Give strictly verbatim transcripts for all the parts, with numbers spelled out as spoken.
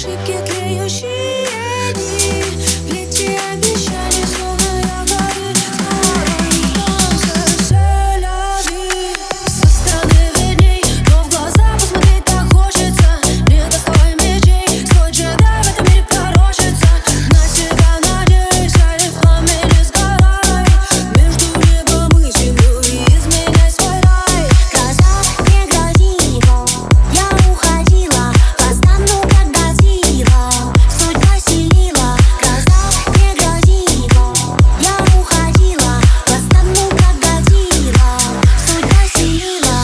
ошибки тлеющие дни. Лети, обещали, снова я горю. Солнце, c'est la vie. Со стороны видней, но в глаза посмотреть так хочется. Не доставай мечей, свой джедай в этом мире пророчится. На себя надеюсь, я в пламени сгорай. Между небом и землей изменяй свой рай. Гроза не грозила, я уходила, восстану как Годзилла, судьба селила. Гроза не грозила, я уходила, восстану как Годзилла, судьба селила.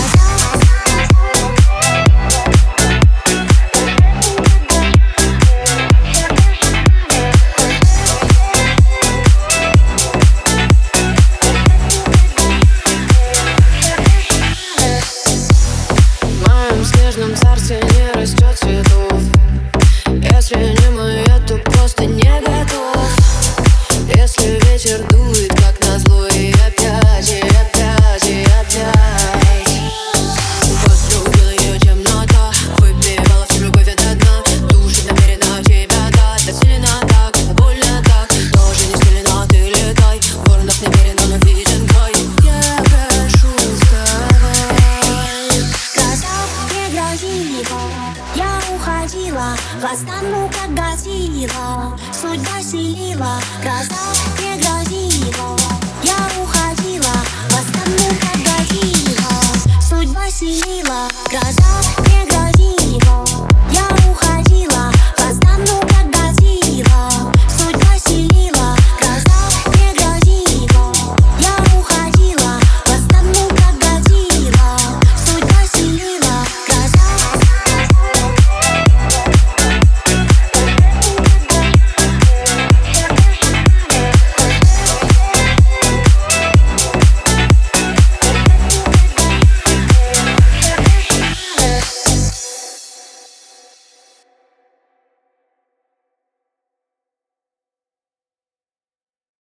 В моем снежном царстве не растет цветов. Если не моя, то просто не готов. Если ветер дует, как назло, и опять, и опять, и опять. Построила ее темнота, выпивала всю любовь ото дна. Душит намеренно тебя дать, так сильно так, это больно так. Тоже не сильно ты летай, воронов намеренно, но виден край. Я прошу, вставай. Гроза не грозила, я уходила, восстану как Годзилла, судьба селила. Гроза не грозила.